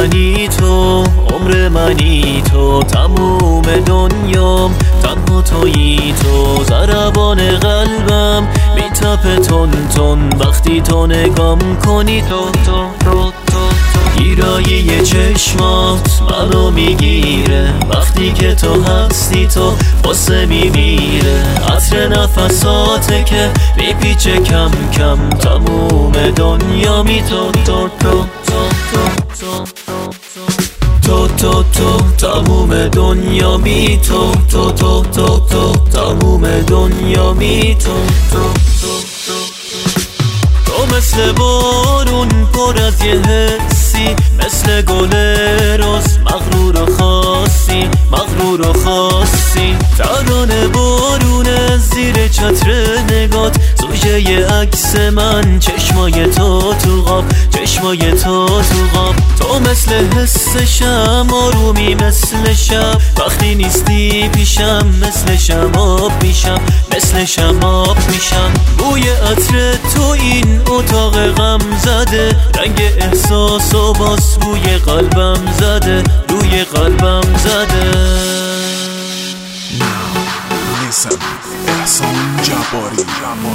منی تو، عمر منی تو، تموم دنیام تنها تویی تو. ضربان قلبم میتپه تون تون وقتی تو نگام کنی. تو گیرایی چشمات منو میگیره، وقتی که تو هستی تو واسه میمیره. عطر نفساته که میپیچه کم کم، تموم دنیا می تو تموم دنیا می تو تموم دنیا می تو مثل بارون پر از یه حسی، مثل گل روز مغرور و خاصی. ترانه بارونه زیر چتر نگات، زوجه ی عکس من، چشمای تو تو خواب. تو مثل حس شم، آرومی مثل شب، وقتی نیستی پیشم مثل شماب میشم. بوی عطر تو این اتاق غم زده، رنگ احساس و باز روی قلبم زده. Listen, احسان جباری.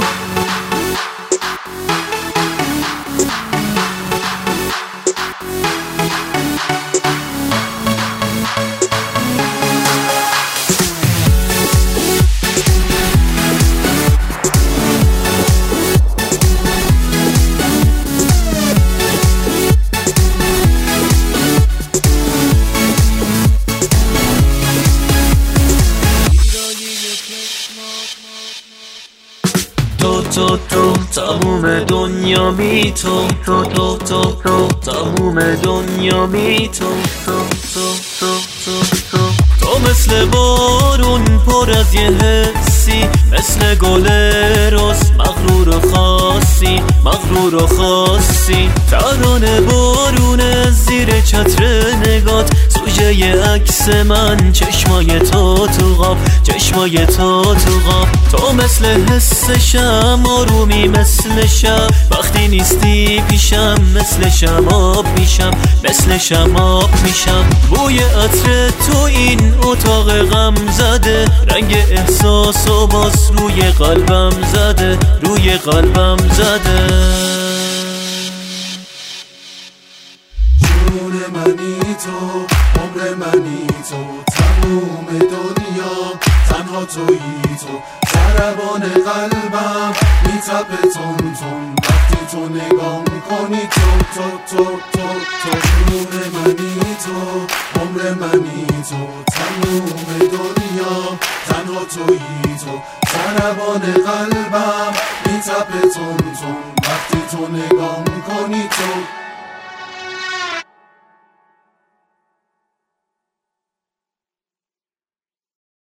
تو تموم دنیا می تو تموم دنیا می تو مثل بارون پر از یه حسی، مثل گل روز مغرور و خاصی. ترانه بارونه زیر چتر نگات، زوجه ی عکس من، چشمای تو تو خواب. تو مثل حس شم، آرومی مثل شب، وقتی نیستی پیشم مثل شماب میشم. بوی عطر تو این اتاق غم زده، رنگ احساس و باز روی قلبم زده. جون منی تو، عمر منی تو، تموم دنیا تنها تویی تو. ضربان قلبم میتپه تون تون وقتی تو نگاه میکنی. تو جون منی تو، عمر منی تو، تموم دنیا تنها تویی تو. ضربان قلبم میتپه تون تون وقتی تو نگاه میکنی. تو